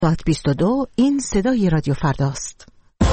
ساعت 22 این صدای رادیو فرداست.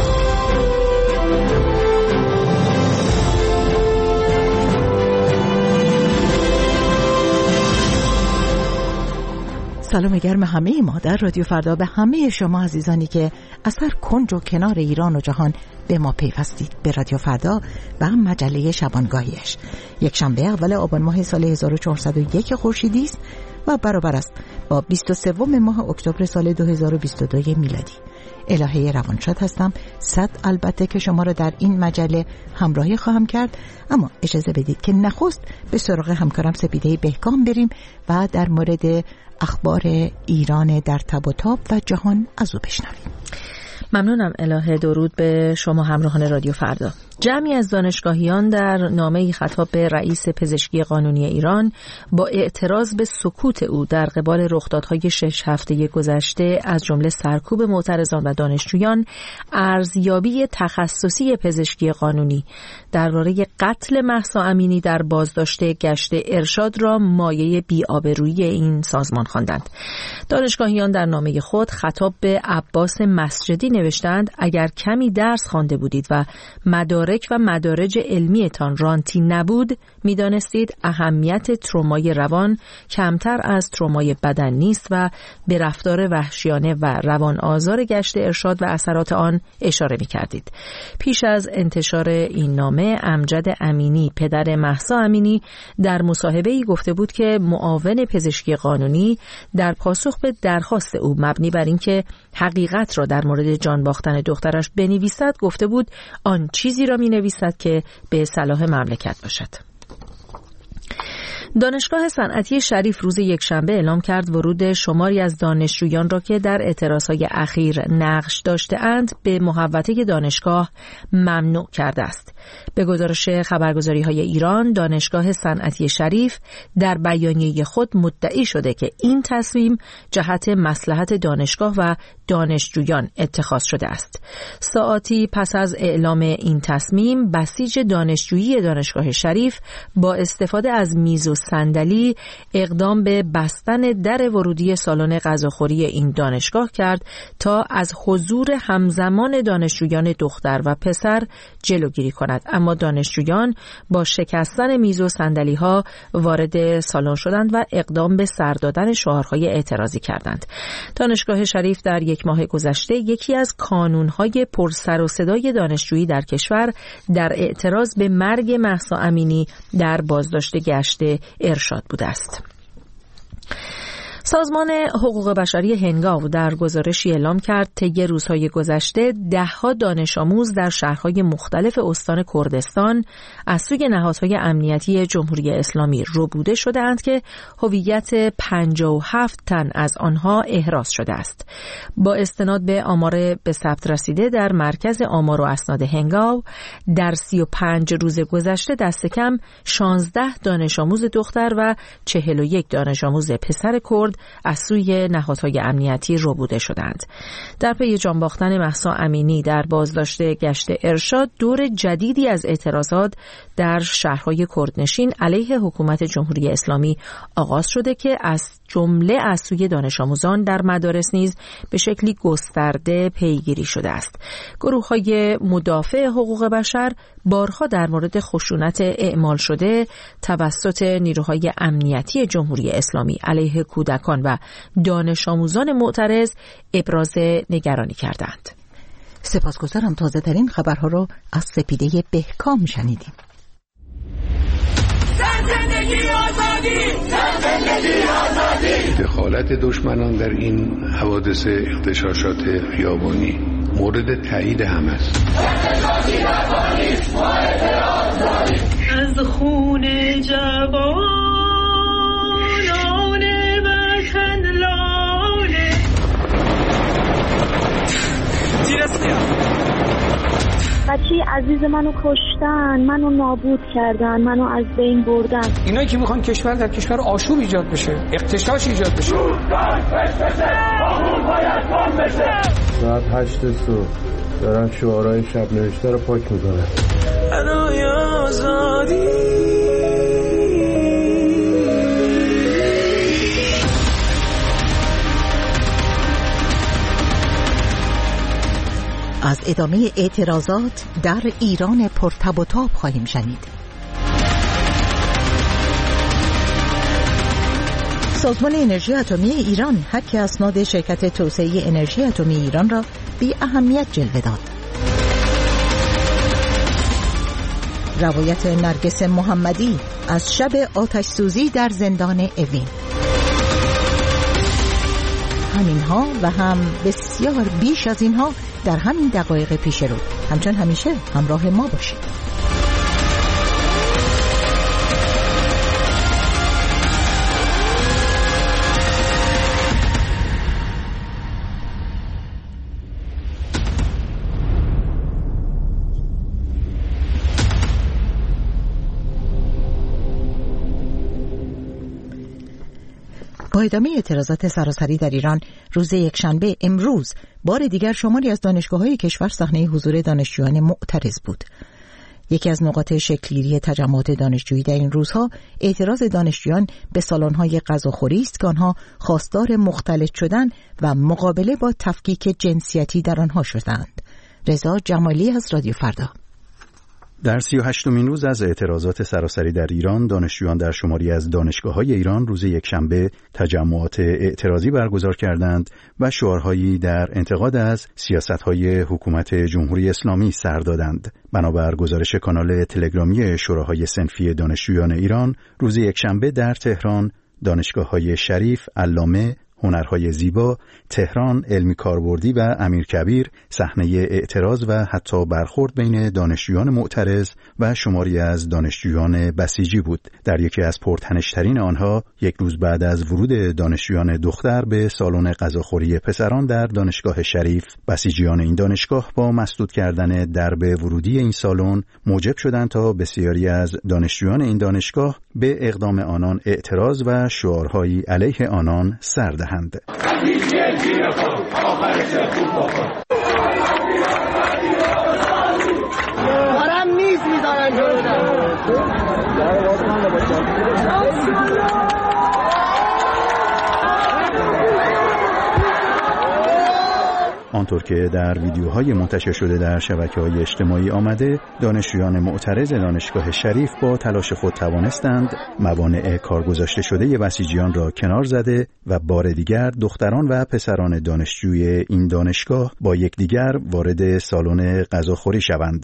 سلام گرم همه ما در رادیو فردا به همه شما عزیزانی که از هر کنج و کنار ایران و جهان به ما پیوستید. به رادیو فردا و مجله شبانگاهیش یک شنبه اول آبان ماه سال 1401 خورشیدی است و برابر است با 23 ماه اکتبر سال 2022 میلادی. الهه روانشاد هستم. البته که شما را در این مجله همراهی خواهم کرد، اما اجازه بدید که نخست به سراغ همکارم سپیده بهکام بریم و در مورد اخبار ایران در تب و تاب و جهان از او بشنویم. ممنونم الهه. درود به شما همراهان رادیو فردا. جمعی از دانشگاهیان در نامه‌ای خطاب به رئیس پزشکی قانونی ایران با اعتراض به سکوت او در قبال رخدادهای 6 هفته گذشته از جمله سرکوب معترضان و دانشجویان، ارزیابی تخصصی پزشکی قانونی درباره قتل مهسا امینی در بازداشت گشت ارشاد را مایه بی‌آبرویی این سازمان خواندند. دانشگاهیان در نامه خود خطاب به عباس مسجدی نوشتند: اگر کمی درس خوانده بودید و مدارک و مدارج علمیتان رانتی نبود، می‌دانستید اهمیت ترومای روان کمتر از ترومای بدن نیست و به رفتار وحشیانه و روان آزار گشت ارشاد و اثرات آن اشاره می‌کردید. پیش از انتشار این نامه، امجد امینی پدر مهسا امینی در مصاحبه‌ای گفته بود که معاون پزشکی قانونی در پاسخ به درخواست او مبنی بر اینکه حقیقت را در مورد جان باختن دخترش بنویسد، گفته بود آن چیزی را می‌نویسد که به صلاح مملکت باشد. دانشگاه صنعتی شریف روز یکشنبه اعلام کرد ورود شماری از دانشجویان را که در اعتراضهای اخیر نقش داشته‌اند به محوطه دانشگاه ممنوع کرده است. به گزارش خبرگزاری‌های ایران، دانشگاه صنعتی شریف در بیانیه خود مدعی شده که این تصمیم جهت مصلحت دانشگاه و دانشجویان اتخاذ شده است. ساعاتی پس از اعلام این تصمیم، بسیج دانشجویی دانشگاه شریف با استفاده از میز و صندلی اقدام به بستن در ورودی سالن غذاخوری این دانشگاه کرد تا از حضور همزمان دانشجویان دختر و پسر جلوگیری کند، اما دانشجویان با شکستن میز و صندلی‌ها وارد سالن شدند و اقدام به سر دادن شعارهای اعتراضی کردند. دانشگاه شریف در یک ماه گذشته یکی از کانون‌های پرسر و صدای دانشجویی در کشور در اعتراض به مرگ مهسا امینی در بازداشت گشت ارشاد بوده است. سازمان حقوق بشری هنگاو در گزارشی اعلام کرد طی روزهای گذشته ده‌ها دانش آموز در شهرهای مختلف استان کردستان از سوی نهادهای امنیتی جمهوری اسلامی ربوده شده‌اند که هویت 57 تن از آنها احراز شده است. با استناد به آمار به ثبت رسیده در مرکز آمار و اسناد هنگاو، در 35 روز گذشته دست کم 16 دانش آموز دختر و 41 دانش آموز پسر کرد از سوی نهادهای امنیتی ربوده شدند. در پی جان باختن مهسا امینی در بازداشت گشت ارشاد، دور جدیدی از اعتراضات در شهرهای کردنشین علیه حکومت جمهوری اسلامی آغاز شده که از جمله از سوی دانش آموزان در مدارس نیز به شکلی گسترده پیگیری شده است. گروه‌های مدافع حقوق بشر بارها در مورد خشونت اعمال شده توسط نیروهای امنیتی جمهوری اسلامی علیه کودکان و دانش آموزان معترض ابراز نگرانی کردند. سپاسگزارم. تازه ترین خبرها رو از سپیده بهکام شنیدیم. دخالت دشمنان در این حوادث اغتشاشات خیابانی مورد تایید همه است. از خون جوانان وطن لاله بچه عزیز منو کشتن، منو نابود کردن، منو از بین بردن. اینایی که میخوان کشور در کشور آشوب ایجاد بشه، اغتشاش ایجاد بشه. ساعت 8 صبح دارن شعارهای شب نوشته رو پاک میکنن. برای آزادی از ادامه اعتراضات در ایران پرتب و تاب خواهیم شنید. سازمان انرژی اتمی ایران حک اسناد شرکت توسعه انرژی اتمی ایران را بی اهمیت جلوه داد. روایت نرگس محمدی از شب آتش سوزی در زندان اوین. همینها و هم بسیار بیش از اینها در همین دقایق پیش رو. همچون همیشه همراه ما باشید. با ادامه اعتراضات سراسری در ایران، روز یکشنبه امروز بار دیگر شماری از دانشگاه‌های کشور صحنه حضور دانشجویان معترض بود. یکی از نقاط شکل‌گیری تجمعات دانشجویی در این روزها اعتراض دانشجویان به سالن‌های غذاخوری است که آنها خواستار مختلط شدن و مقابله با تفکیک جنسیتی در آنها شدند. رضا جمالی از رادیو فردا. در 38مین روز از اعتراضات سراسری در ایران، دانشجویان در شماری از دانشگاه‌های ایران روز یکشنبه تجمعات اعتراضی برگزار کردند و شعارهایی در انتقاد از سیاست‌های حکومت جمهوری اسلامی سر دادند. بنابر گزارش کانال تلگرامی شوراهای صنفی دانشجویان ایران، روز یکشنبه در تهران، دانشگاه‌های شریف، علامه، هنرهای زیبا، تهران، علمی کاربردی و امیرکبیر صحنه اعتراض و حتی برخورد بین دانشجویان معترض و شماری از دانشجویان بسیجی بود. در یکی از پرتنش‌ترین آنها، یک روز بعد از ورود دانشجویان دختر به سالن غذاخوری پسران در دانشگاه شریف، بسیجیان این دانشگاه با مسدود کردن درب ورودی این سالن موجب شدند تا بسیاری از دانشجویان این دانشگاه به اقدام آنان اعتراض و شعارهایی علیه آنان سر دهند. دارم میز میذارن آنطور که در ویدیوهای منتشر شده در شبکه‌های اجتماعی آمده، دانشجویان معترض دانشگاه شریف با تلاش خود توانستند موانع کار گذاشته شده بسیجیان را کنار زده و بار دیگر دختران و پسران دانشجوی این دانشگاه با یکدیگر وارد سالن غذاخوری شوند.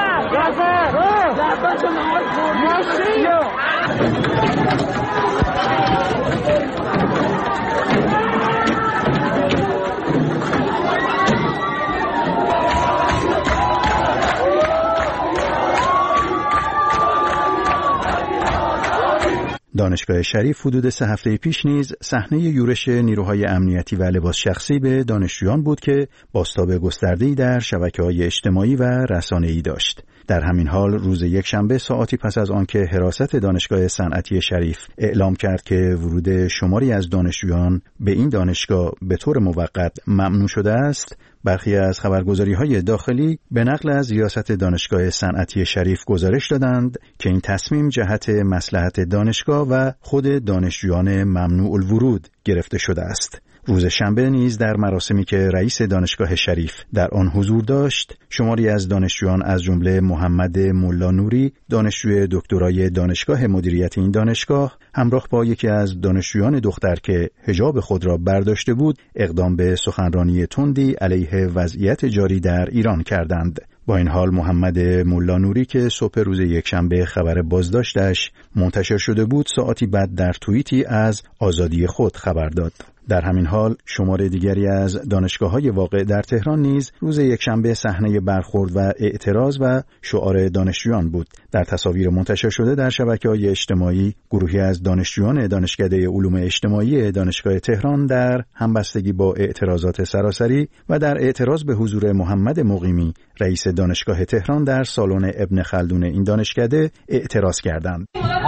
دانشگاه شریف حدود 3 هفته پیش نیز صحنه یورش نیروهای امنیتی و لباس شخصی به دانشجویان بود که بازتاب گسترده‌ای در شبکه‌های اجتماعی و رسانه‌ای داشت. در همین حال روز یکشنبه ساعتی پس از آنکه حراست دانشگاه صنعتی شریف اعلام کرد که ورود شماری از دانشجویان به این دانشگاه به طور موقت ممنوع شده است، برخی از خبرگزاری‌های داخلی به نقل از ریاست دانشگاه صنعتی شریف گزارش دادند که این تصمیم جهت مصلحت دانشگاه و خود دانشجویان ممنوع الورود گرفته شده است. روز شنبه نیز در مراسمی که رئیس دانشگاه شریف در آن حضور داشت، شماری از دانشجویان از جمله محمد ملا نوری، دانشجوی دکترای دانشگاه مدیریت این دانشگاه، همراه با یکی از دانشجویان دختر که حجاب خود را برداشته بود، اقدام به سخنرانی تندی علیه وضعیت جاری در ایران کردند. با این حال محمد ملا نوری که صبح روز یکشنبه خبر بازداشتش منتشر شده بود، ساعتی بعد در توییتی از آزادی خود خبر داد. در همین حال شمار دیگری از دانشگاه‌های واقع در تهران نیز روز یکشنبه صحنه برخورد و اعتراض و شعار دانشجویان بود. در تصاویر منتشر شده در شبکه‌های اجتماعی، گروهی از دانشجویان دانشکده علوم اجتماعی دانشگاه تهران در همبستگی با اعتراضات سراسری و در اعتراض به حضور محمد مقیمی، رئیس دانشگاه تهران، در سالن ابن خلدون این دانشکده اعتراض کردند.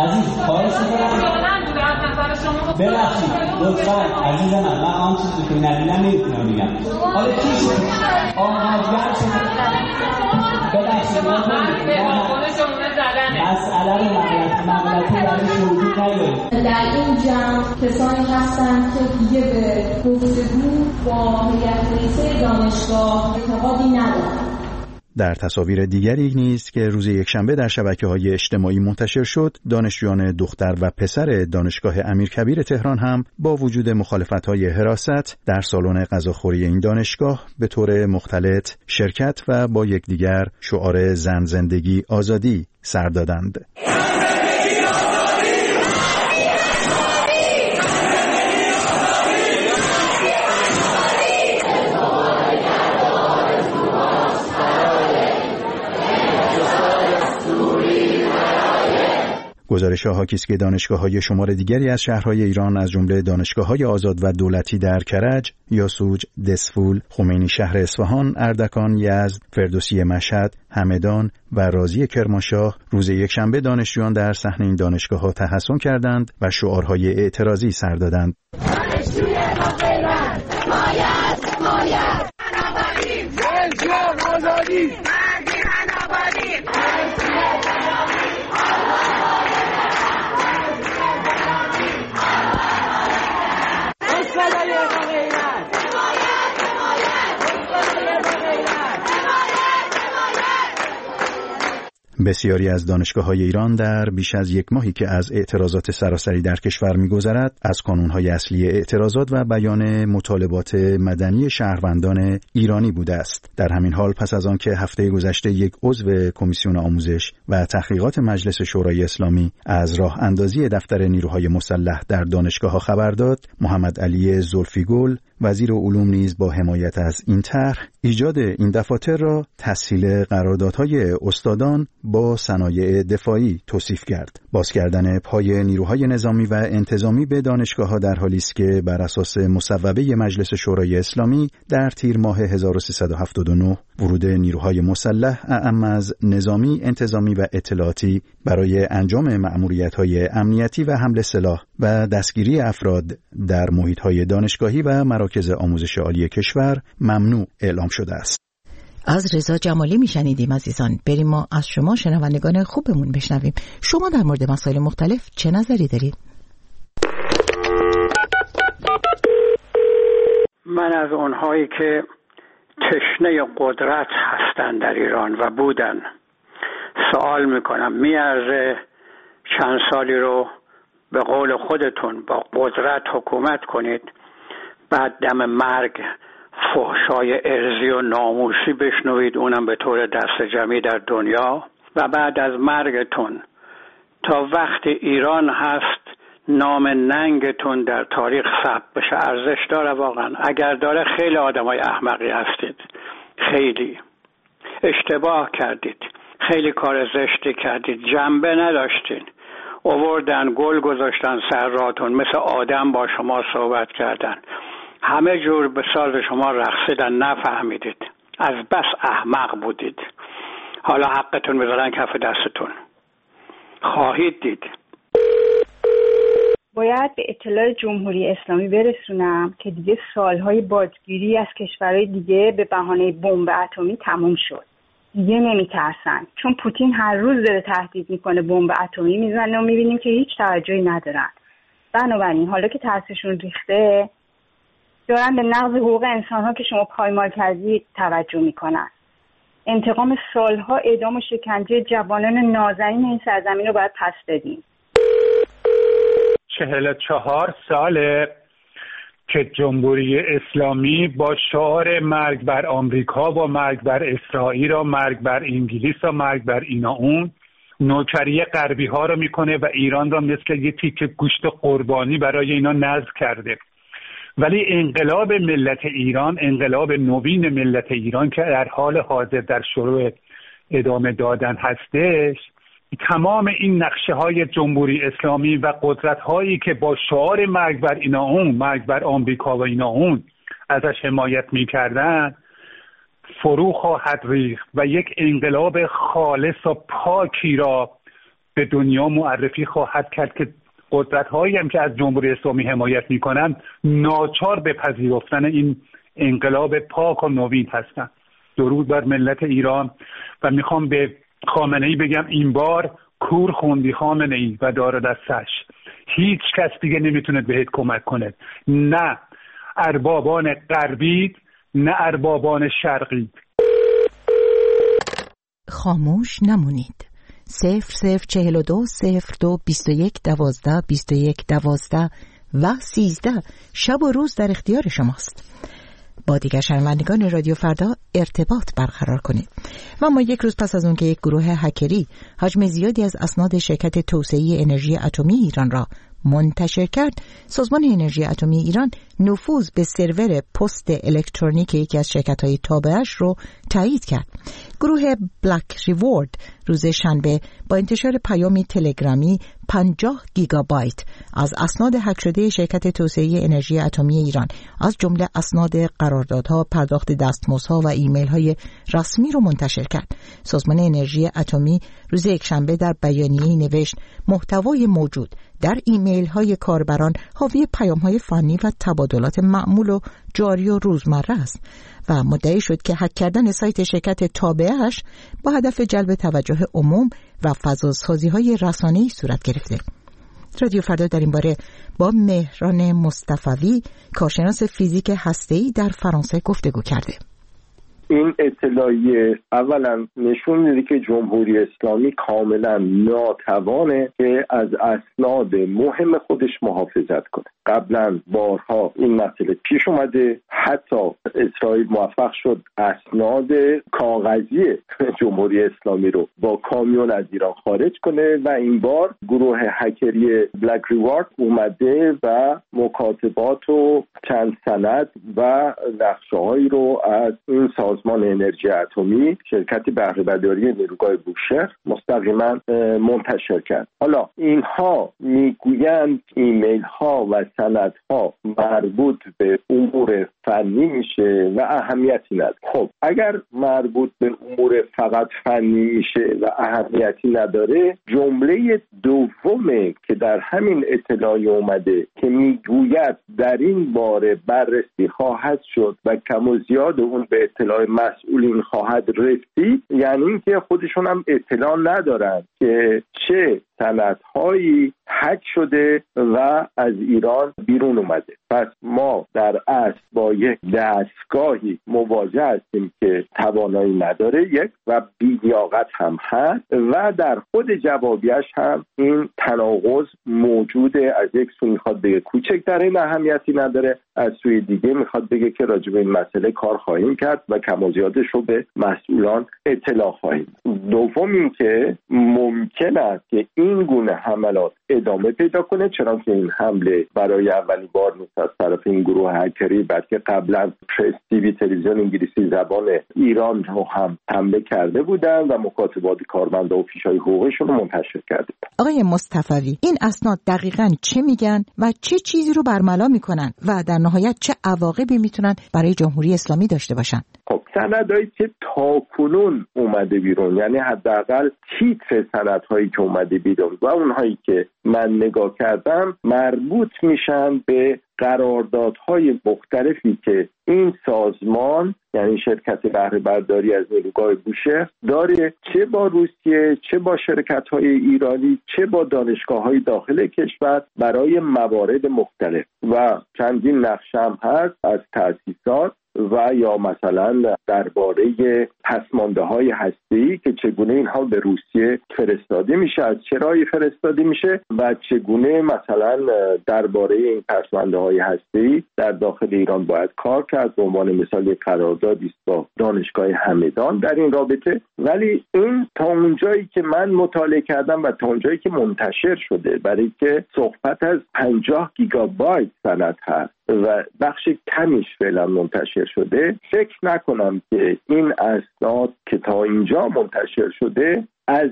ببخشید لطفاً عزیز من آن چیزی که ندیدم نمیتونم بگم. حالا کی شد؟ آمدگر شد. ببخشید مسئله رو مغلطه درش وجود نداره. در این جمع کسانی هستند که دیگه به گفتگو با هیئت رئیسه دانشگاه اعتقادی ندارم. در تصاویر دیگری نیز که روز یکشنبه در شبکه‌های اجتماعی منتشر شد، دانشجویان دختر و پسر دانشگاه امیرکبیر تهران هم با وجود مخالفت‌های حراست در سالن غذاخوری این دانشگاه به طور مختلط شرکت و با یکدیگر شعار زن زندگی آزادی سر دادند. گزارش‌ها حاکی است که دانشگاه‌های شمار دیگری از شهرهای ایران از جمله دانشگاه‌های آزاد و دولتی در کرج، یاسوج، دسفول، خمینی شهر اصفهان، اردکان، یزد، فردوسی مشهد، همدان و رازی کرمانشاه روز یکشنبه دانشجویان در صحنه این دانشگاه‌ها تحسن کردند و شعارهای اعتراضی سر دادند. دانشجوی باغیران، مایه، آبادی، زنجان آزادی، مردیان آبادی. بسیاری از دانشگاه‌های ایران در بیش از یک ماهی که از اعتراضات سراسری در کشور می‌گذرد، از کانون‌های اصلی اعتراضات و بیان مطالبات مدنی شهروندان ایرانی بوده است. در همین حال پس از آنکه هفته گذشته یک عضو کمیسیون آموزش و تحقیقات مجلس شورای اسلامی از راه اندازی دفتر نیروهای مسلح در دانشگاه‌ها خبر داد، محمد علی زلفیگل وزیر علوم نیز با حمایت از این طرح ایجاد این دفاتر را تسهیل قراردادهای استادان با صنایع دفاعی توصیف کرد. باز کردن پای نیروهای نظامی و انتظامی به دانشگاه‌ها در حالی است که بر اساس مصوبه مجلس شورای اسلامی در تیر ماه 1379 ورود نیروهای مسلح اعم از نظامی، انتظامی و اطلاعاتی برای انجام مأموریت‌های امنیتی و حمل سلاح و دستگیری افراد در محیط‌های دانشگاهی و مراکز آموزش عالی کشور ممنوع اعلام شده است. از رضا جمالی میشنیدیم عزیزان. بریم ما از شما شنوندگان خوبمون بشنویم. شما در مورد مسائل مختلف چه نظری دارید؟ من از اونهایی که تشنه قدرت هستند در ایران و بودن سوال میکنم، میارزه چند سالی رو به قول خودتون با قدرت حکومت کنید، بعد دم مرگ فحشای ارضی و ناموسی بشنوید، اونم به طور دست جمعی در دنیا، و بعد از مرگتون تا وقت ایران هست نام ننگتون در تاریخ ثبت بشه؟ ارزش داره واقعا؟ اگر داره خیلی آدمای احمقی هستید، خیلی اشتباه کردید، خیلی کار زشتی کردید، جنبه نداشتین، آوردن گل گذاشتن سر راهتون، مثل آدم با شما صحبت کردن، همه جور به ساز شما رقصیدن، نفهمیدید، از بس احمق بودید. حالا حقتون بذارن کف دستتون، خواهید دید. باید به اطلاع جمهوری اسلامی برسونم که دیگه سالهای بازگیری از کشورهای دیگه به بهانه بمب اتمی تموم شد. دیگه نمیترسن، چون پوتین هر روز داره تهدید میکنه بمب اتمی میزنه و میبینیم که هیچ توجهی ندارن. بنابراین حالا که ترسشون ریخته، دارن به نقض حقوق انسان‌ها که شما پایمال کردید توجه میکنن. انتقام سالها اعدام و شکنجه جوانان نازنین این سرزمین رو باید پس بدیم. 44 ساله که جمهوری اسلامی با شعار مرگ بر آمریکا و مرگ بر اسرائیل و مرگ بر انگلیس و مرگ بر اینا اون نوکری غربی ها رو میکنه و ایران را مثل یه تیکه گوشت قربانی برای اینا نذر کرده. ولی انقلاب ملت ایران، انقلاب نوین ملت ایران که در حال حاضر در شروع ادامه دادن هستش، تمام این نقشه های جمهوری اسلامی و قدرت هایی که با شعار مرگ بر اینا اون، مرگ بر آمریکا و اینا اون ازش حمایت میکردن فرو خواهد ریخت و یک انقلاب خالص و پاکی را به دنیا معرفی خواهد کرد که قدرت هایی هم که از جمهوری اسلامی حمایت میکنن ناچار به پذیرفتن این انقلاب پاک و نوین هستن. درود بر ملت ایران. و میخوام به خامنه‌ای بگم این بار کور خوندی خامنه‌ای و دار دستش، هیچ کس دیگه نمیتونه بهت کمک کنه، نه اربابان غربی نه اربابان شرقی. خاموش نمونید. 0042 02 21 12 21 12 و 13 شب و روز در اختیار شماست. با دیگر شنوندگان رادیو فردا ارتباط برقرار کنید. و ما یک روز پس از اون که یک گروه هکری حجم زیادی از اسناد شرکت توسعه انرژی اتمی ایران را منتشر کرد، سازمان انرژی اتمی ایران نفوذ به سرور پست الکترونیک یکی از شرکت‌های تابعش رو تایید کرد. گروه بلک ریوارد روز شنبه با انتشار پیامی تلگرامی 50 گیگابایت از اسناد هک شده شرکت توسعه انرژی اتمی ایران از جمله اسناد قراردادها، پرداخت دستمزدها و ایمیل‌های رسمی رو منتشر کرد. سازمان انرژی اتمی روز یکشنبه در بیانیه‌ای نوشت محتوای موجود در ایمیل‌های کاربران حاوی پیام‌های فنی و تبادلات معمول و جاری و روزمره است و مدعی شد که هک کردن سایت شرکت تابعش با هدف جلب توجه عموم و فضاسازی‌های رسانه‌ای صورت گرفته. رادیو فردا در این باره با مهران مصطفوی، کارشناس فیزیک هسته‌ای در فرانسه گفتگو کرده. این اطلاعیه اولا نشون میده که جمهوری اسلامی کاملا ناتوانه که از اسناد مهم خودش محافظت کنه. قبلا بارها این مسئله پیش اومده، حتی اسرائیل موفق شد اسناد کاغذی جمهوری اسلامی رو با کامیون از ایران خارج کنه و این بار گروه هکری بلک ریوارد اومده و مکاتبات و چند سند و نقشه‌هایی رو از این سازمان انرژی اتمی شرکت بهره برداری نیروگاه بوشهر مستقیما منتشر کرد. حالا اینها میگویند ایمیل ها و سندها مربوط به امور فنی میشه و اهمیتی نداره. خب اگر مربوط به امور فقط فنی میشه و اهمیتی نداره، جمله دومه که در همین اطلاعیه اومده که میگوید در این باره بررسی خواهد شد و کم و زیاد اون به اطلاع مسئولین خواهد رسید، یعنی اینکه خودشون هم اطلاع ندارن که چه سندهایی هک شده و از ایران بیرون اومده. پس ما در اصل با یک دستگاهی مواجه هستیم که توانایی نداره یک و بی‌لیاقت هم هست و در خود جوابیش هم این تناقض موجوده. از یک سو میخواد بگه کوچکترین اهمیتی نداره، از سوی دیگه میخواد بگه که راجع به این مسئله کار خواهیم کرد و کم و زیادش رو به مسئولان اطلاع خواهیم. دوم این که ممکن است که این گونه حملات ادامه پیدا کنه، چرا که این حمله برای اولین بار نیست از طرف این گروه هکری، بلکه قبلا پرس تیوی تلویزیون انگلیسی زبان ایران رو هم حمله کرده بودن و مکاتبات کارمندا و فیش‌های حقوقیشون رو منتشر کرده. آقای مصطفوی، این اسناد دقیقاً چه میگن و چه چیزی رو برملا میکنن و در نهایت چه عواقبی میتونن برای جمهوری اسلامی داشته باشن؟ خب سندهایی که تاکنون اومده بیرون، یعنی حداقل تیتر سندهایی که اومده بیرون و اونهایی که من نگاه کردم مربوط میشن به قراردادهای مختلفی که این سازمان یعنی شرکت بهره برداری از نیروگاه بوشهر داره، چه با روسیه، چه با شرکت‌های ایرانی، چه با دانشگاه‌های داخل کشور برای موارد مختلف و چندین نقشه هم هست از تأسیسات و یا مثلا درباره پسمانده‌های هسته‌ای که چگونه اینها به روسیه فرستاده میشه، از چه راهی فرستاده میشه و چگونه مثلا درباره این پسمانده‌های هسته‌ای در داخل ایران باید کار کرد. به عنوان مثال یک قراردادی است با دانشگاه همدان در این رابطه. ولی این تا اونجایی که من مطالعه کردم و تا اونجایی که منتشر شده، برای که صحبت از 50 گیگابایت سند هست و بخش کمیش فعلا منتشر شده، فکر نکنم که این اسناد که تا اینجا منتشر شده از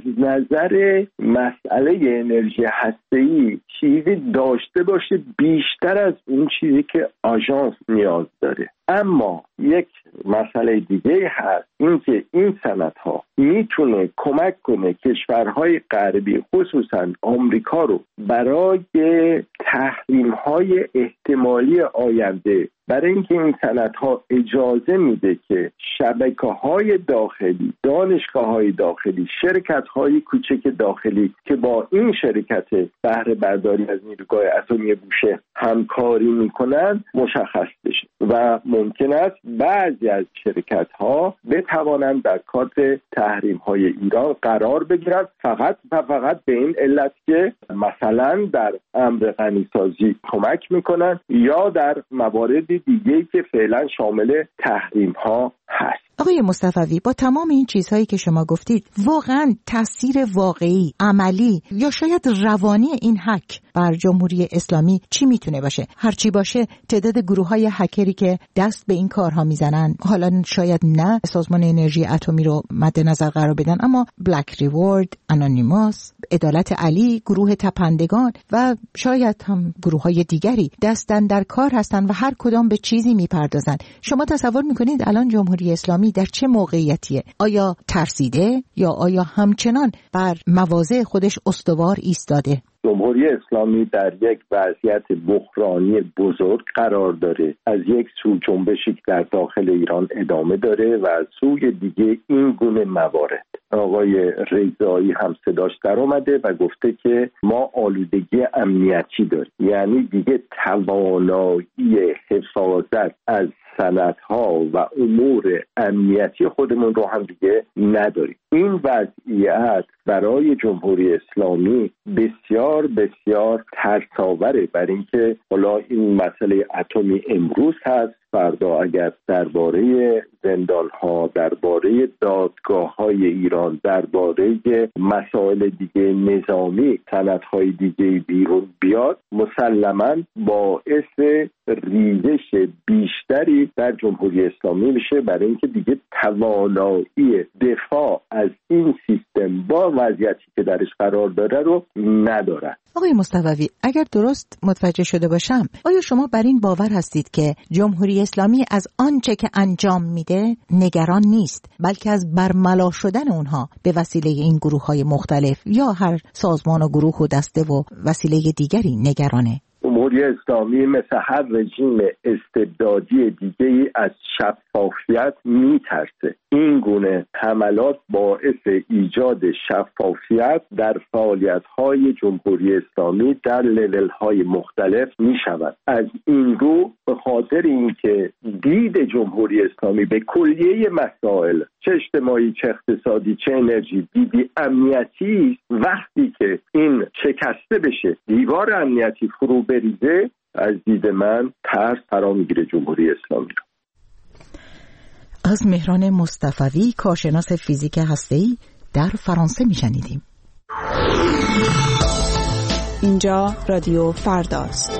نظر مسئله انرژی هسته‌ای چیزی داشته باشه بیشتر از اون چیزی که آژانس نیاز داره. اما یک مسئله دیگه هست، این که این سندها میتونه کمک کنه کشورهای غربی خصوصا آمریکا رو برای تحریم‌های احتمالی آینده، برای اینکه این سندها اجازه میده که شبکه‌های داخلی، دانشگاه‌های داخلی، شرکت‌های کوچک داخلی که با این شرکت بهره برداری از نیروگاه اتمی بوشهر همکاری میکنن مشخص بشه و ممکن است بعضی از شرکت‌ها بتوانند در کادر تحریم‌های ایران قرار بگیرند، فقط و فقط به این علت که مثلا در امر غنیسازی کمک میکنن یا در موارد دیگه‌ای که فعلا شامل تحریم‌ها هست. آقای مصطفوی، با تمام این چیزهایی که شما گفتید، واقعا تاثیر واقعی، عملی یا شاید روانی این هک بر جمهوری اسلامی چی میتونه باشه؟ هرچی باشه تعداد گروه‌های هکری که دست به این کارها میزنن، حالا شاید نه سازمان انرژی اتمی رو مد نظر قرار بدن، اما بلک ریوارد، آنونیموس، عدالت علی، گروه تپندگان و شاید هم گروه‌های دیگری دستن در کار هستن و هر کدام به چیزی میپردازن. شما تصور میکنید الان جمهوری اسلامی در چه موقعیتیه؟ آیا ترسیده یا آیا همچنان بر مواضع خودش استوار ایستاده؟ جمهوری اسلامی در یک وضعیت بحرانی بزرگ قرار داره. از یک سو جنبشی در داخل ایران ادامه داره و از سوی دیگه این گونه موارد. آقای رضایی هم صداش در اومده و گفته که ما آلودگی امنیتی داریم، یعنی دیگه توانایی حفاظت از سندها و امور امنیتی خودمون رو هم دیگه نداریم. این وضعیت برای جمهوری اسلامی بسیار بسیار ترساوره، بر اینکه حالا این مسئله اتمی امروز هست، فردا اگر درباره زندان‌ها، درباره دادگاه‌های ایران، درباره مسائل دیگه نظامی، سندهای دیگه بیرون بیاد، مسلماً باعث ریزش بیشتری در جمهوری اسلامی میشه، برای اینکه دیگه توانایی دفاع از این سیستم با وضعیتی که درش قرار داره رو نداره. آقای مصطفوی، اگر درست متوجه شده باشم، آیا شما بر این باور هستید که جمهوری اسلامی از آنچه که انجام میده نگران نیست، بلکه از برملا شدن اونها به وسیله این گروه‌های مختلف یا هر سازمان و گروه و دسته و وسیله دیگری نگرانه؟ جمهوری اسلامی مثل هر رژیم استبدادی دیگه‌ای از شفافیت میترسه. این گونه حملات باعث ایجاد شفافیت در فعالیت‌های جمهوری اسلامی در لول‌های مختلف می‌شود. از این رو به خاطر اینکه دید جمهوری اسلامی به کلیه مسائل، چه اجتماعی، چه اقتصادی، چه انرژی، دیدی امنیتی، وقتی که این شکسته بشه، دیوار امنیتی فرو بریزه، از دید من ترس فرا میگیره جمهوری اسلامی. از مهران مصطفوی، کارشناس فیزیک هسته‌ای، در فرانسه میشنیدیم. اینجا رادیو فرداست.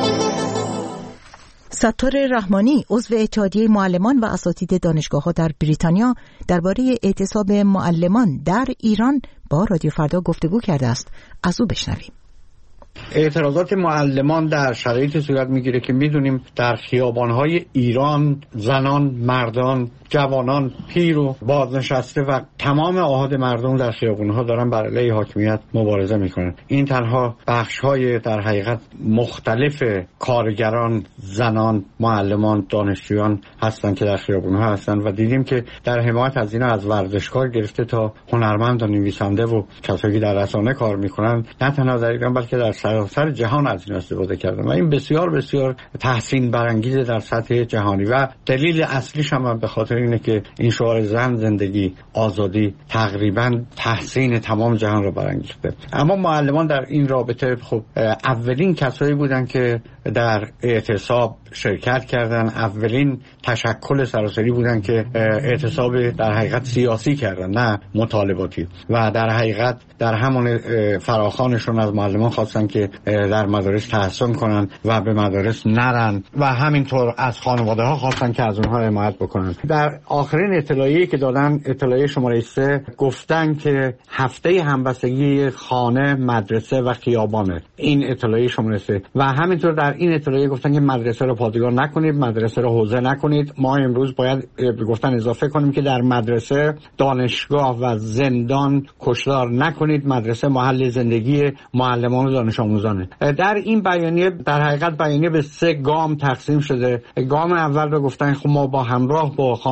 ستار رحمانی، عضو اتحادیه معلمان و اساتید دانشگاه‌ها در بریتانیا، درباره اعتصاب معلمان در ایران با رادیو فردا گفتگو کرده است. از او بشنویم. اعتراضات معلمان در شرایطی صورت میگیره که میدونیم در خیابان‌های ایران زنان، مردان، جوانان، پیر و بازنشسته و تمام آحاد مردم در خیابان‌ها دارن بر علیه حاکمیت مبارزه میکنن. این تنها بخش‌های در حقیقت مختلف کارگران، زنان، معلمان، دانشجویان هستن که در خیابان‌ها هستن و دیدیم که در حمایت از اینا از ورزشکار گرفته تا هنرمند و نویسنده و کسایی که در رسانه کار میکنن، نه تنها در ایران بلکه در سراسر جهان از این استفاده کردن و این بسیار بسیار تحسین برانگیزه در سطح جهانی و دلیل اصلیش هم به خاطر اینه که این شعار زن، زندگی، آزادی تقریبا تحسین تمام جهان رو برانگیخته. اما معلمان در این رابطه خب اولین کسایی بودن که در اعتصاب شرکت کردن، اولین تشکل سراسری بودن که اعتصاب در حقیقت سیاسی کردن، نه مطالباتی، و در حقیقت در همون فراخوانشون از معلمان خواستن که در مدارس تحصیل کنن و به مدارس نرن و همینطور از خانواده ها خواستن که از اونها حمایت بکنن. در آخرین اطلاعیه‌ای که دادن، اطلاعیه شماره 3، گفتن که هفته همبستگی خانه، مدرسه و خیابانه. این اطلاعیه شماره 3 و همینطور در این اطلاعیه گفتن که مدرسه رو پادگان نکنید، مدرسه رو حوزه نکنید. ما امروز باید گفتن اضافه کنیم که در مدرسه، دانشگاه و زندان کشتار نکنید. مدرسه محل زندگی معلمان و دانش آموزانه. در این بیانیه در حقیقت بیانیه به 3 گام تقسیم شده. گام اول رو گفتن خب ما با همراه با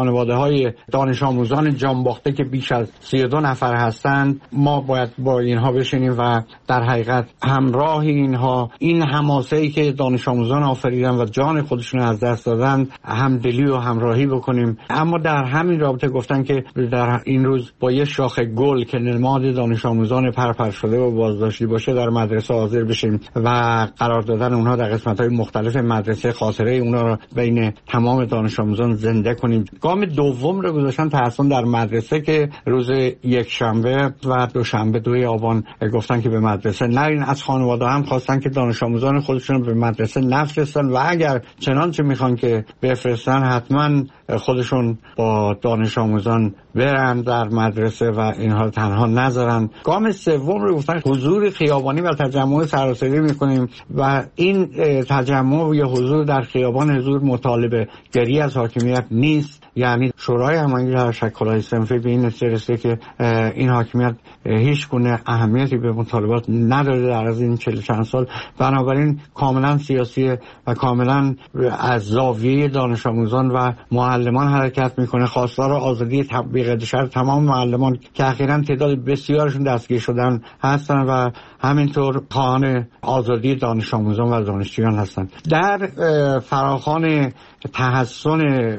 خانواده‌های دانش آموزان جانباخته که بیش از 32 نفر هستند، ما باید با اینها بشینیم و در حقیقت همراه اینها این حماسه‌ای که دانش آموزان آفریدن و جان خودشون از دست دادن همدلی و همراهی بکنیم. اما در همین رابطه گفتن که در این روز با یه شاخه گل که نماد دانش آموزان پرپر شده و بازداشتی باشه در مدرسه حاضر بشیم و قرار دادن اونها در قسمت‌های مختلف مدرسه، خاطره اونها رو بین تمام دانش آموزان زنده کنیم. گام دوم رو گذاشتن تحسن در مدرسه که روز یکشنبه و دوشنبه 2 آبان گفتن که به مدرسه نرین. از خانواده هم خواستن که دانش آموزان خودشون به مدرسه نفرستن و اگر چنانچه میخوان که بفرستن حتما خودشون با دانش آموزان برن در مدرسه و اینها تنها نذارن. گام سوم رو گفتن حضور خیابانی و تجمع سراسری میکنیم و این تجمع یا حضور در خیابان حضور مطالبه گری از حاکمیت نیست. یعنی شورای هماهنگی در شکل‌های صنفی به این نتیجه رسیده که این حاکمیت هیچ گونه اهمیتی به مطالبات نداره در از این 40 چند سال، بنابراین کاملا سیاسیه و کاملا از زاویه دانش آموزان و معلمان حرکت میکنه. خواستار آزادی تطبیق شرع تمام معلمان که اخیراً تعداد بسیارشون دستگیر شدن هستن و همینطور خواهان آزادی دانش آموزان و دانشجویان هستن. در فراخوان تحسن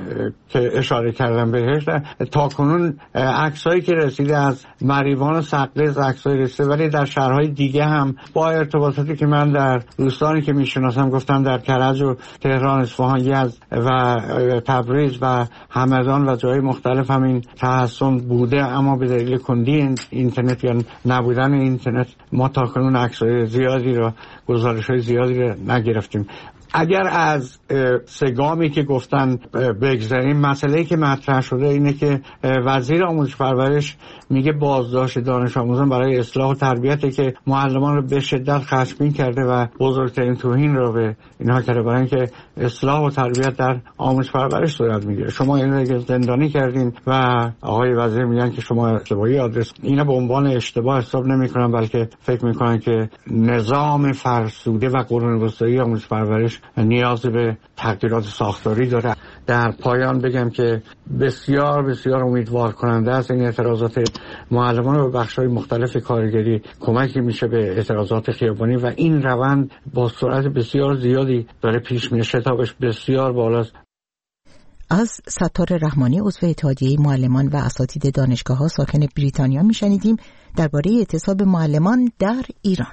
که اشاره کردم بهش، تاکنون عکسایی که رسیده از مریوان و سقز عکسای رسیده، ولی در شهرهای دیگه هم با ارتباطاتی که من در روستانی که میشناسم گفتم در کرج و تهران، اصفهان، یزد و تبریز و همدان و جای مختلف همین تحسن بوده، اما به دلیل کندی اینترنت یا نبودن اینترنت ما تاکنون عکسای زیادی رو، گزارش‌های زیادی رو نگرفتیم. اگر از سگامی که گفتن بگذاریم، مسئله‌ای که مطرح شده اینه که وزیر آموزش پرورش میگه بازداشت دانش آموزان برای اصلاح و تربیتی که معلمان رو به شدت خشمگین کرده و بزرگترین توهین رو به اینها کرده، برای اینکه اصلاح و تربیت در آموزش پرورش صورت میگیره. شما این رو زندانی کردین و آقای وزیر میگن که شما اشتباهی آدرس. اینا به عنوان اشتباه حساب نمیکنن، بلکه فکر میکنن که نظام فرسوده و قرون وسطایی آموزش پرورش نیاز به تغییرات ساختاری داره. در پایان بگم که بسیار بسیار امیدوار کننده است این اعتراضات معلمان و بخش‌های مختلف کارگری کمکی میشه به اعتراضات خیابانی و این روند با سرعت بسیار زیادی داره پیش میره، شتابش بسیار بالاست. از ستار رحمانی عضو اتحادیه معلمان و اساتید دانشگاه‌ها ساکن بریتانیا میشنیدیم درباره اعتصاب معلمان در ایران.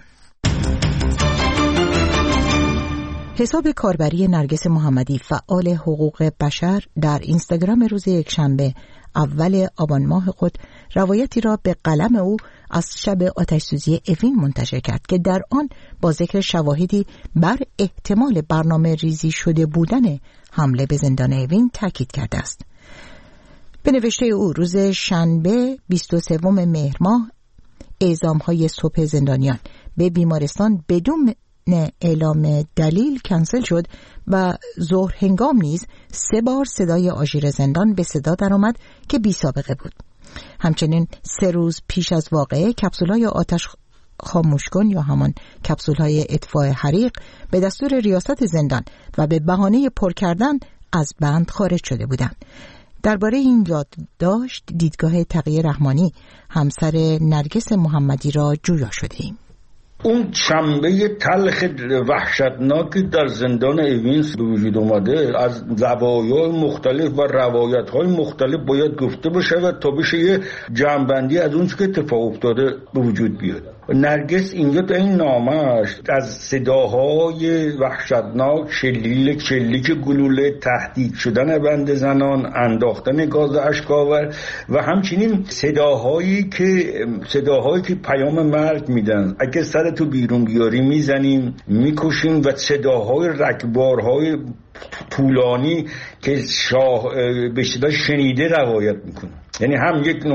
حساب کاربری نرگس محمدی فعال حقوق بشر در اینستاگرام روز یکشنبه اول آبان ماه خود روایتی را به قلم او از شب آتش‌سوزی اوین منتشر کرد که در آن با ذکر شواهدی بر احتمال برنامه ریزی شده بودن حمله به زندان اوین تاکید کرده است. به نوشته او روز شنبه 23 مهر ماه اعزام‌های صبح زندانیان به بیمارستان بدون اعلام دلیل کنسل شد و ظهر هنگام نیز 3 بار صدای آژیر زندان به صدا درآمد که بی سابقه بود. همچنین 3 روز پیش از واقعه کپسول‌های آتش خاموش کن یا همان کپسول‌های اطفاء حریق به دستور ریاست زندان و به بهانه پر کردن از بند خارج شده بودند. درباره این یادداشت دیدگاه تقی رحمانی همسر نرگس محمدی را جویا شده ایم. اون شنبه تلخ وحشتناکی در زندان اوین به وجود اومده از زوایای مختلف و روایت‌های مختلف باید گفته بشه و تا بشه یه جمع‌بندی از اون که اتفاق افتاده به وجود بیاد. نرگس اینجا در این نامش از صداهای وحشتناک، شلیک گلوله، تهدید شدن بند زنان، انداختن گاز اشک‌آور و همچنین صداهایی که پیام مرگ میدن. اگه سرتو بیرون بیاری میزنیم، میکشیم و صداهای رگبارهای طولانی که به شدت شنیده روایت میکنه. یعنی هم یک نوع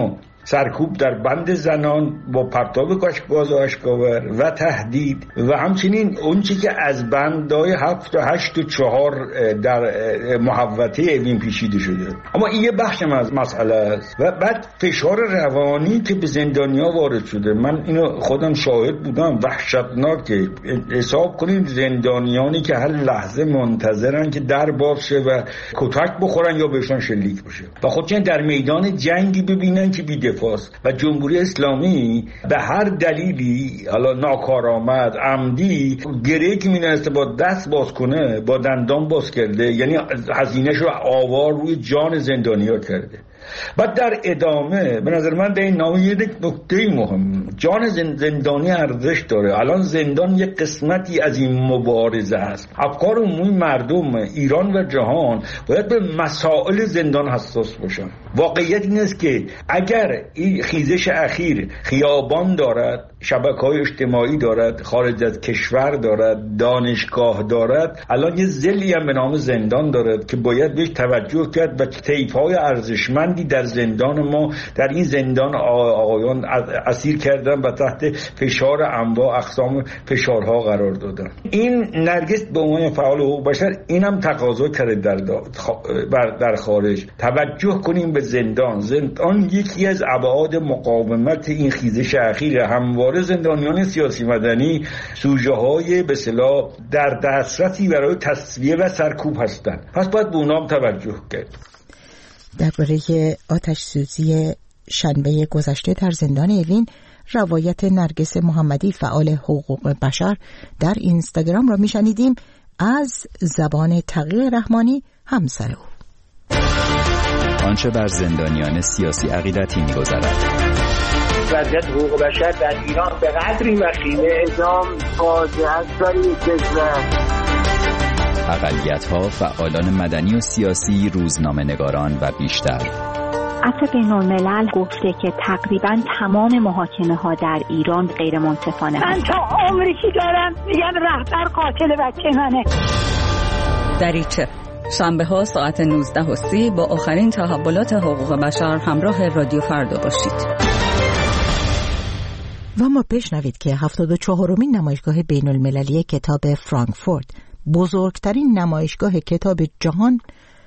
سرکوب در بند زنان با پرتاب کاشک‌باز و اشکاور و تهدید و همچنین اون چی که از بندهای 7 تا 8 و 4 در محوطه اوین پیچیده شده. اما این یه بخش از مسئله است. و بعد فشار روانی که به زندانیا وارد شده، من اینو خودم شاهد بودم، وحشتناکه. حساب کنید زندانیانی که هر لحظه منتظرن که در باز شه و کتک بخورن یا بهشون شلیک بشه و خودشون در میدان جنگی ببینن که بی‌دفاع است. و جمهوری اسلامی به هر دلیلی، حالا ناکارآمد، عمدی، گره که می‌نویسه با دست باز کنه با دندان باز کرده، یعنی هزینه‌شو رو آوار روی جان زندانیا کرده. بعد در ادامه به نظر من در این نامه یه نکته مهم، جان زندانی ارزش داره. الان زندان یک قسمتی از این مبارزه است. افکار عمومی مردم ایران و جهان باید به مسائل زندان حساس باشن. واقعیت این است که اگر این خیزش اخیر خیابان دارد، شبکه‌های اجتماعی دارد، خارج از کشور دارد، دانشگاه دارد، الان یه ضلعی هم به نام زندان دارد که باید بهش توجه کرد و طیف‌های ارزشمندی در زندان ما، در این زندان آقایان اسیر کردن و تحت فشار انواع اقسام فشارها قرار دادن. این نرگس به عنوان فعال حقوق بشر اینم تقاضا کرده در خارج توجه کنیم به زندان. زندان یکی از ابعاد مقاومت این خیزش اخیر. همواره زندانیان سیاسی مدنی سوژه‌های به اصطلاح در دسترسی برای تصفیه و سرکوب هستند. پس باید به اونام توجه کرد. درباره آتش سوزی شنبه گذشته در زندان اوین، روایت نرگس محمدی فعال حقوق بشر در اینستاگرام را میشنیدیم از زبان تقی رحمانی، همسر او. آنچه بر زندانیان سیاسی عقیدتی می‌گذرد. وضعیت حقوق بشر در ایران به قدری وخیمه، اعدام فاجعه است در این کشور. اقلیت‌ها، فعالان مدنی و سیاسی، روزنامه‌نگاران و بیشتر. عفو بین‌الملل گفته که تقریباً تمام محاکمه‌ها در ایران غیر منصفانه. من تا عمری که دارم میگم رهبر قاتل بچه منه. دریچه شنبه‌ها ساعت 19:30 با آخرین تحولات حقوق بشر همراه رادیو فردا باشید. و ما بشنوید که 74مین نمایشگاه بین‌المللی کتاب فرانکفورت، بزرگترین نمایشگاه کتاب جهان،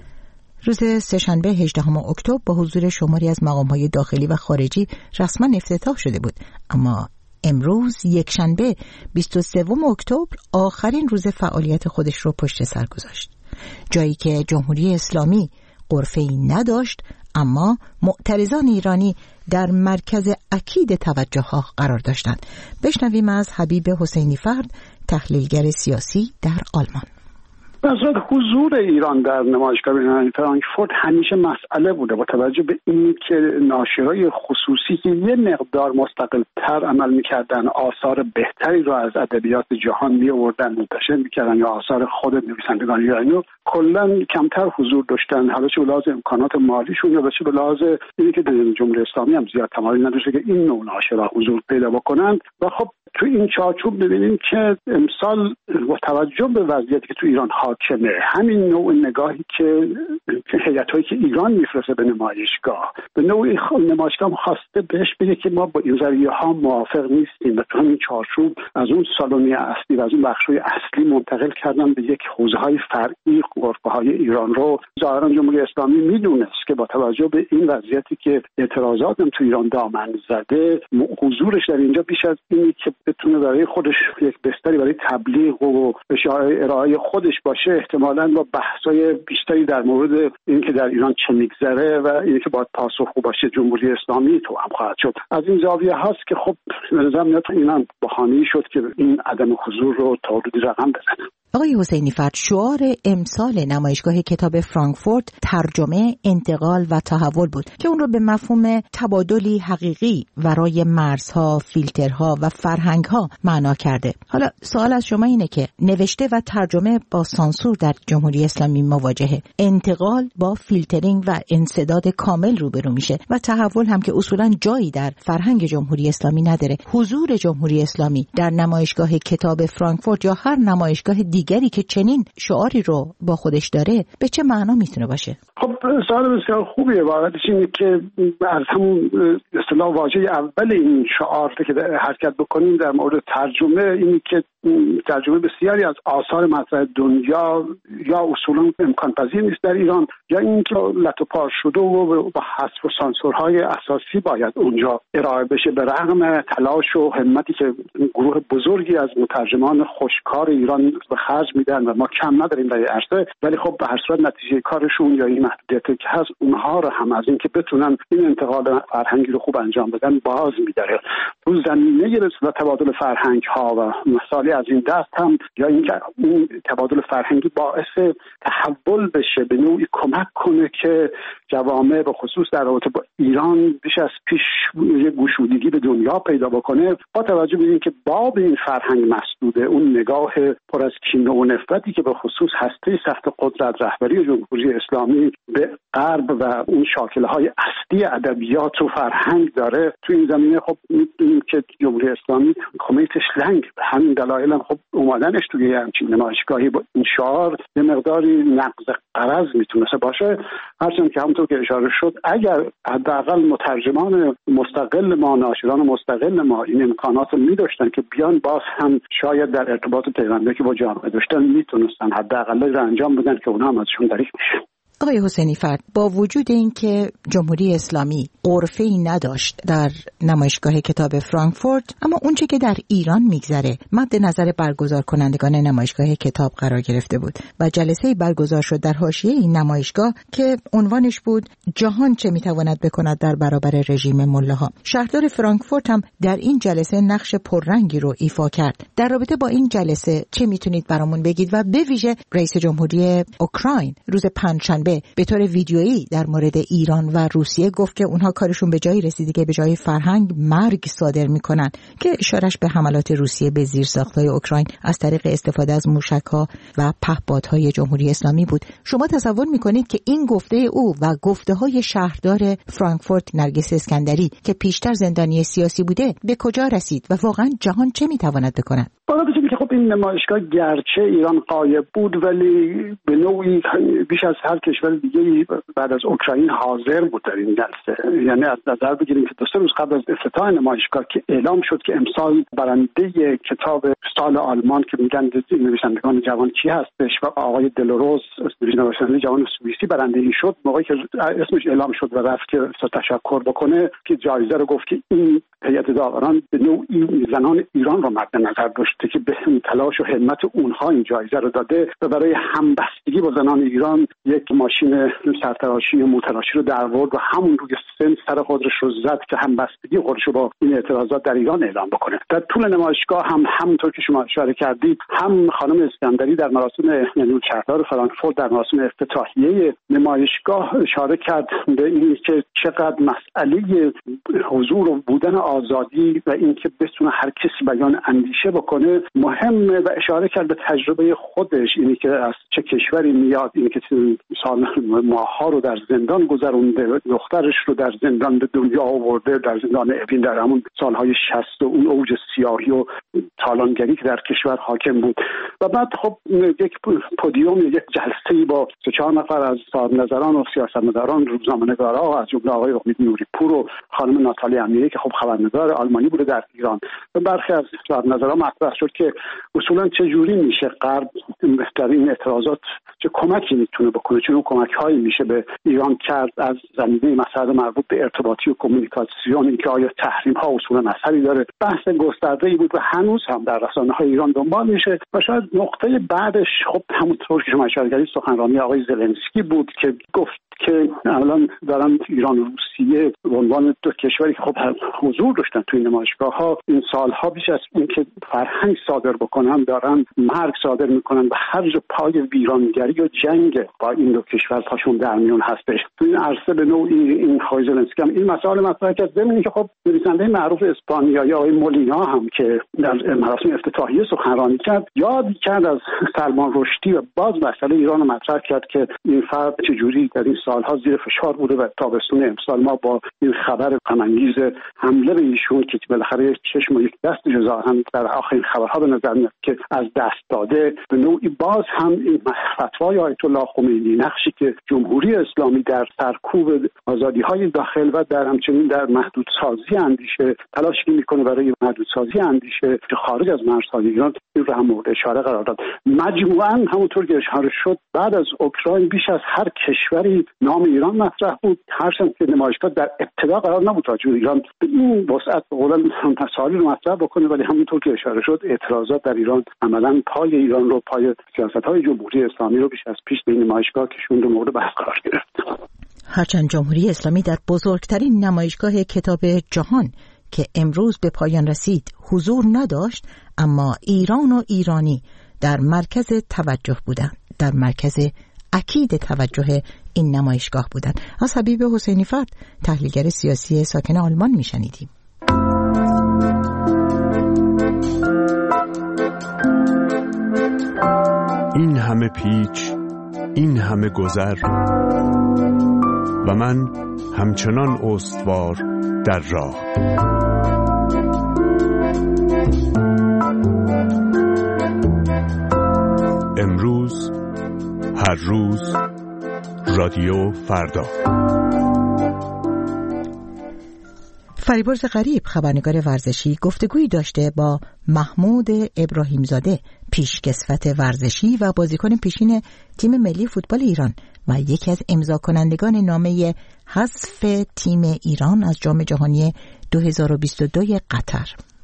روز سه‌شنبه 18 اکتبر با حضور شماری از مقام‌های داخلی و خارجی رسما افتتاح شده بود. اما امروز یک شنبه 23 اکتبر آخرین روز فعالیت خودش رو پشت سر گذاشت. جایی که جمهوری اسلامی غرفه‌ای نداشت، اما معترضان ایرانی در مرکز اکید توجه‌ها قرار داشتند. بشنویم از حبیب حسینی فرد، تحلیلگر سیاسی در آلمان. مثلا حضور ایران در نمایشگاه بین‌المللی فرانکفورت همیشه مسئله بوده، با توجه به این که ناشرای خصوصی که یه مقدار مستقل‌تر عمل می‌کردن، آثار بهتری رو از ادبیات جهان می‌آوردن، منتشر می‌کردن، یا آثار خود نویسندگان ایرانی رو کلاً کمتر حضور داشتن، حالا چه به لحاظ امکانات مالیشون یا چه به لحاظ اینکه جمهوری اسلامی هم زیاد تمایل نداشته که این نوع ناشرا حضور پیدا بکنن. و خب تو این چارچوب ببینیم که امسال با توجه به وضعیتی که تو ایران حاکمه، همین نوع نگاهی که هیئت‌هایی که ایران میفرسته به نمایشگاه، به نوعی نمایشگاه خواسته بهش بگه که ما با این ذریعه‌ها موافق نیستیم و تو همین چارچوب از اون سالونی اصلی و از اون بخش‌های اصلی منتقل کردن به یک حوزه‌های فرعی غرفه‌های ایران رو. ظاهراً جمهوری اسلامی میدونست که با توجه به این وضعیتی که اعتراضات هم تو ایران دامن زده، حضورش در اینجا بیش از اینی که بتونه برای خودش یک بستری برای تبلیغ و ارائه خودش باشه، احتمالاً با بحث‌های بیشتری در مورد اینکه در ایران چه میگذره و اینکه باید پاسخگو باشه جمهوری اسلامی تو هم خواهد شد. از این زاویه هست که خب به نظر میاد اینم بهانه‌ای شد که این عدم حضور رو تا حدودی رقم بزنه. آقای حسینی فرد، شعار امسال نمایشگاه کتاب فرانکفورت ترجمه، انتقال و تحول بود که اون رو به مفهوم تبادلی حقیقی ورای مرزها، فیلترها و فرهنگها معنا کرده. حالا سوال از شما اینه که نوشته و ترجمه با سانسور در جمهوری اسلامی مواجهه، انتقال با فیلترینگ و انسداد کامل روبرو میشه و تحول هم که اصولا جایی در فرهنگ جمهوری اسلامی نداره. حضور جمهوری اسلامی در نمایشگاه کتاب فرانکفورت یا هر نمایشگاه دیگری که چنین شعاری رو با خودش داره به چه معنا میتونه باشه؟ خب سوال بسیار خوبیه. واقعیتش اینه که از همون اصطلاح واژه اول این شعار که حرکت بکنیم در مورد ترجمه، اینی که ترجمه بسیاری از آثار مطرح دنیا یا اصولا امکان پذیر نیست در ایران، یا اینکه لت و پار شده و با حذف و سانسورهای اساسی باید اونجا ارائه بشه، به رغم تلاش و همتی که گروه بزرگی از مترجمان خوشکار ایران به خرج میدن و ما کم نداریم در این عرصه. ولی خب به هر صورت نتیجه کارشون یا این محدودیتی که هست اونها رو هم از اینکه بتونن این انتقال فرهنگی رو خوب انجام بدن باز می‌داره. تو زمینه به تبادل فرهنگ ها و مثالی از این دست هم، یا اینکه این تبادل فرهنگی باعث تحول بشه، به نوعی کمک کنه که جوامع به خصوص در رابطه با ایران بیش از پیش یه گشودگی به دنیا پیدا بکنه، با توجه به اینکه باب این فرهنگ مسدوده، اون نگاه پر از کینه و نفرتی که به خصوص هسته سخت قدرت رهبری جمهوری اسلامی به غرب و اون شاکله‌های اصلی ادبیات و فرهنگ داره، تو این زمینه خب می‌دونیم که جمهوری اسلامی کمیتش لنگ، به همین دلایل هم خب اومدنش توی همچین نمایشگاهی با این شعار یه مقداری نقض غرض میتونه باشه. هرچند که همونطور که اشاره شد اگر حداقل مترجمان مستقل ما، ناشران مستقل ما این امکانات رو می‌داشتن که بیان، باز هم شاید در ارتباط پیوندی که با جامعه داشتن میتونستن حداقل رو انجام بدن که اونها هم ازشون دریغ میشه. آقای حسینی فرد، با وجود اینکه جمهوری اسلامی عرفه‌ای نداشت در نمایشگاه کتاب فرانکفورت، اما اونچه که در ایران میگذره مد نظر برگزار کنندگان نمایشگاه کتاب قرار گرفته بود و جلسه برگزار شد در حاشیه این نمایشگاه که عنوانش بود جهان چه میتواند بکند در برابر رژیم ملاها. شهردار فرانکفورت هم در این جلسه نقش پررنگی رو ایفا کرد. در رابطه با این جلسه چه میتونید برامون بگید و به ویژه رئیس جمهوری اوکراین روز پنجشنبه به طور ویدیویی در مورد ایران و روسیه گفت که اونها کارشون به جایی رسیده که به جای فرهنگ مرگ صادر میکنن، که اشارش به حملات روسیه به زیرساخت‌های اوکراین از طریق استفاده از موشک‌ها و پهپادهای جمهوری اسلامی بود. شما تصور میکنید که این گفته او و گفته‌های شهردار فرانکفورت نرگس اسکندری که پیشتر زندانی سیاسی بوده به کجا رسید و واقعا جهان چه میتواند بکند؟ که خب این نمایشگاه گرچه ایران غایب بود ولی به نوعی بیش از هر کشور دیگه بعد از اوکراین حاضر بود در این جلسه. یعنی از نظر بگیریم که 2 روز قبل از افتتاح نمایشگاه که اعلام شد که امسال برنده کتاب سال آلمان که میگن نویسندگان جوان کی هستش و آقای دلوروز نویسنده جوان سوئیسی برنده این شد، موقعی که اسمش اعلام شد و رفت که تشکر بکنه که جایزه رو گفت که این هیئت داوران به نوعی زنان ایران رو مد نظر داشته که به تلاش و همت اونها این جایزه رو داده و برای همبستگی با زنان ایران یک ماشین سرتراشی و موتراشی رو در آورد و همون روی سر خودش رو زد که همبستگی خودش رو با این اعتراضات در ایران اعلام بکنه. در طول نمایشگاه هم همونطور که شما اشاره کردید، هم خانم اسکندری در مراسم یعنی شهردار فرانکفورت در مراسم افتتاحیه نمایشگاه اشاره کرد به این که چقدر مسئله حضور و بودن آزادی و اینکه بتونه هر کسی بیان اندیشه بکنه مهمه و اشاره کرد به تجربه خودش، اینی که از چه کشوری میاد، اینی که سال ماها رو در زندان گذرونده، دخترش رو در زندان به دنیا آورده، در زندان اوین در همون سالهای 60 و اون اوج سیاهی و تالانگری که در کشور حاکم بود. و بعد خب یک پودیوم، یک جلسه‌ای با 3-4 نفر از صاحب نظران و سیاستمداران، روزنامه‌نگارا، از جمله آقای امید نوری‌پور و خانم ناتالی امیری که خب خبرنگار آلمانی بوده در ایران، و برخی از صاحب نظران مطرح شد که اصولا چه جوری میشه غرب در این اعتراضات چه کمکی میتونه بکنه، چه کمک‌هایی میشه به ایران کرد از زمینه مسائل مربوط به ارتباطی و کمیونیکاسیون، اینکه آیا تحریم‌ها اصولا اثری داره. بحث گسترده‌ای بود و هنوز هم در رسانه‌های ایران دنبال میشه و شاید نقطه بعدش خب همونطور که شما اشاره کردید سخنرانی آقای زلنسکی بود که گفت که الان دارن ایران و روسیه به عنوان 2 کشوری که خب حضور داشتن توی نمایشگاه‌ها این سالها بیش از این که فرهنگ صادر بکنن دارن مرگ صادر میکنن و هر جا پای ویرانگری و جنگ با این 2 کشور پاشون در میون هستش. تو این عرصه به نوعی این آقای زلنسکی هم این مسائل مطرح کرد، ضمن که خب نویسنده معروف اسپانیایی آقای مولینا هم که در مراسم افتتاحیه سخنرانی کرد یاد کرد از سلمان رشدی و باز مسئله ایران رو مطرح کرد که این فرد چجوری در این سالها زیر فشار بوده و تابستون امسال ما با این خبر غم‌انگیز حمله به ایشون که بالاخره چشم و یک دست جزا هم در آخر این خبرها به نظر میاد که از دست داده، به نوعی باز هم این فتوای آیت الله خمینی، نقشی که جمهوری اسلامی در سرکوب آزادی‌های داخل و در همچنین در محدودسازی اندیشه تلاشی میکنه برای محدودسازی اندیشه که خارج از مرزهای ایران، این رو هم مورد اشاره قرار داد. مجموعاً همونطور که اشاره شد بعد از اوکراین بیش از هر کشوری نام ایران مطرح بود، هرچند که نمایشگاه در ابتدا قرار نبود راجع به ایران به این وسعت به قول مسائلی رو مطرح بکنه، ولی همونطور که اشاره شد اعتراضات در ایران عملاً پای ایران رو، پای سیاست‌های جمهوری اسلامی رو بیش از پیش به این نمایشگاه کشوند و مورد بحث قرار گرفت. هرچند جمهوری اسلامی در بزرگترین نمایشگاه کتاب جهان که امروز به پایان رسید حضور نداشت، اما ایران و ایرانی در مرکز توجه بودند، در مرکز اکید توجه این نمایشگاه بودند. از حبیب حسینی فرد، تحلیلگر سیاسی ساکن آلمان میشنیدیم. این همه پیچ، این همه گذر و من همچنان استوار در راه. امروز، هر روز، رادیو فردا. فریبرز غریب، خبرنگار ورزشی، گفتگویی داشته با محمود ابراهیمزاده، پیشکسوت ورزشی و بازیکن پیشین تیم ملی فوتبال ایران و یکی از امضا کنندگان نامه حذف تیم ایران از جام جهانی 2022 قطر.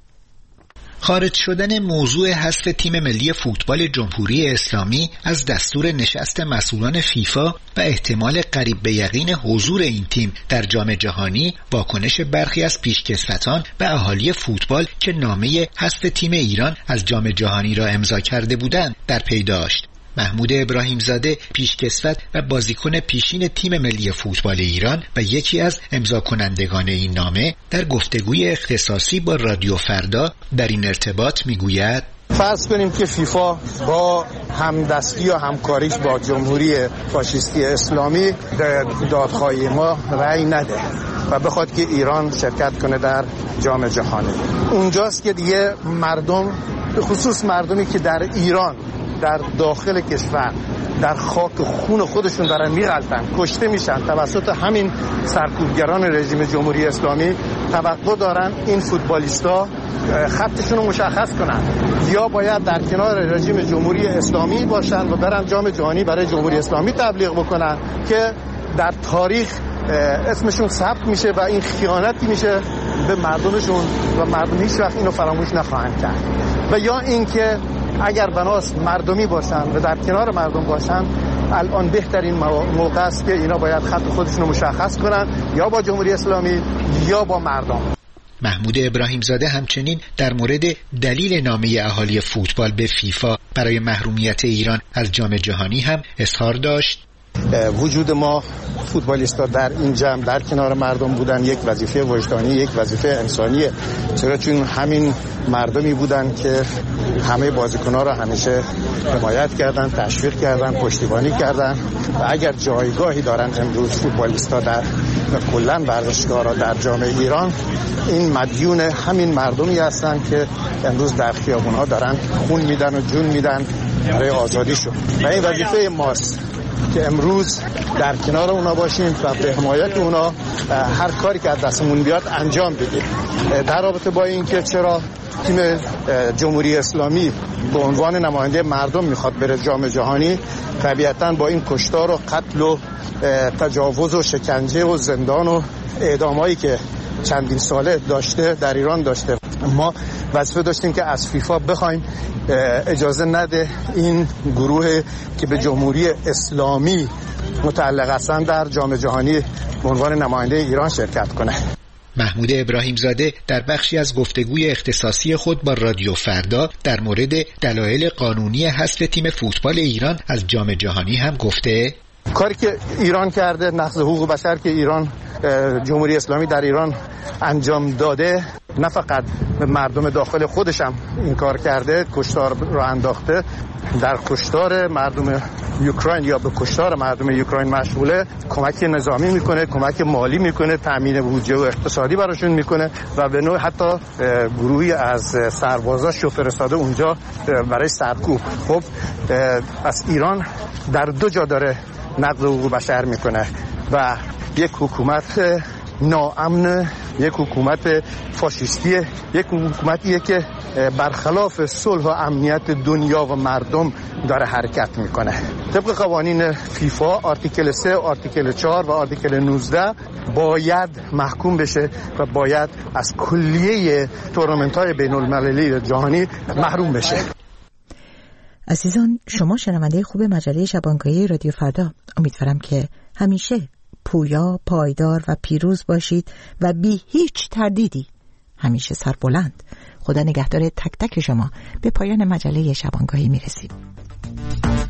خارج شدن موضوع حذف تیم ملی فوتبال جمهوری اسلامی از دستور نشست مسئولان فیفا و احتمال قریب به یقین حضور این تیم در جام جهانی، واکنش برخی از پیشکسوتان و اهالی فوتبال که نامه حذف تیم ایران از جام جهانی را امضا کرده بودند در پی داشت. محمود ابراهیمزاده، پیشکسوت و بازیکن پیشین تیم ملی فوتبال ایران و یکی از امضا کنندگان این نامه، در گفتگوی اختصاصی با رادیو فردا در این ارتباط میگوید: فرض کنیم که فیفا با همدستی و همکاریش با جمهوری فاشیستی اسلامی دادخواهی ما رأی نده و بخواد که ایران شرکت کنه در جام جهانی. اونجاست که دیگه مردم، به خصوص مردمی که در ایران، در داخل کشور، در خاک خون خودشون دارن میغلطن، کشته میشن توسط همین سرکوبگران رژیم جمهوری اسلامی، توقع دارن این فوتبالیستا خطشون رو مشخص کنن، یا باید در کنار رژیم جمهوری اسلامی باشن و برن جام جهانی برای جمهوری اسلامی تبلیغ بکنن که در تاریخ اسمشون ثبت میشه و این خیانتی میشه به مردمشون و مردم هیچ وقت اینو فراموش نخواهند کرد. و یا اینکه اگر بناست مردمی باشن و در کنار مردم باشن، الان بهترین موقع است که اینا باید خط خودشون رو مشخص کنن، یا با جمهوری اسلامی یا با مردم. محمود ابراهیمزاده همچنین در مورد دلیل نامه اهالی فوتبال به فیفا برای محرومیت ایران از جام جهانی هم اظهار داشت. وجود ما فوتبالیستا در این جمع در کنار مردم بودن یک وظیفه وجدانی، یک وظیفه انسانیه، چرا چون همین مردمی بودن که همه بازیکن‌ها را همیشه حمایت کردن، تشویق کردن، پشتیبانی کردن و اگر جایگاهی دارن امروز فوتبالیستا در کلاً ورزشکارا در جامعه ایران، این مدیون همین مردمی هستن که امروز در خیابون‌ها دارن خون میدن و جون میدن برای آزادیشون و این وظیفه ماست که امروز در کنار اونا باشیم و به حمایت اونا هر کاری که از دستمون بیاد انجام بدیم. در رابطه با این که چرا تیم جمهوری اسلامی به عنوان نماینده مردم میخواد بره جام جهانی، طبیعتاً با این کشتار و قتل و تجاوز و شکنجه و زندان و اعدامایی که چندین ساله داشته در ایران داشته، ما وظیفه داشتیم که از فیفا بخوایم اجازه نده این گروه که به جمهوری اسلامی متعلق هستن در جام جهانی به عنوان نماینده ایران شرکت کنه. محمود ابراهیمزاده در بخشی از گفتگوی اختصاصی خود با رادیو فردا در مورد دلایل قانونی حذف تیم فوتبال ایران از جام جهانی هم گفته: کاری که ایران کرده، نقض حقوق بشر که ایران، جمهوری اسلامی در ایران انجام داده، نه فقط به مردم داخل خودش هم این کار کرده، کشتار رو انداخته، در کشتار مردم اوکراین یا به کشتار مردم اوکراین مشغوله، کمک نظامی میکنه، کمک مالی میکنه، تامین بودجه و اقتصادی براشون میکنه و به نوع حتی گروهی از سربازاش رو فرستاده اونجا برای سرکوب. خب از ایران در دو جا داره نقض حقوق بشر میکنه و یک حکومت ناامن، یک حکومت فاشیستی، یک حکومتیه که برخلاف صلح و امنیت دنیا و مردم داره حرکت میکنه. طبق قوانین فیفا آرتیکل 3، آرتیکل 4 و آرتیکل 19 باید محکوم بشه و باید از کلیه تورنمنت‌های بین‌المللی جهانی محروم بشه. عزیزان، شما شنونده خوب مجله شبانگاهی رادیو فردا، امیدوارم که همیشه پویا، پایدار و پیروز باشید و بی هیچ تردیدی همیشه سربلند. خدا نگهدار تک تک شما. به پایان مجله شبانگاهی میرسیم.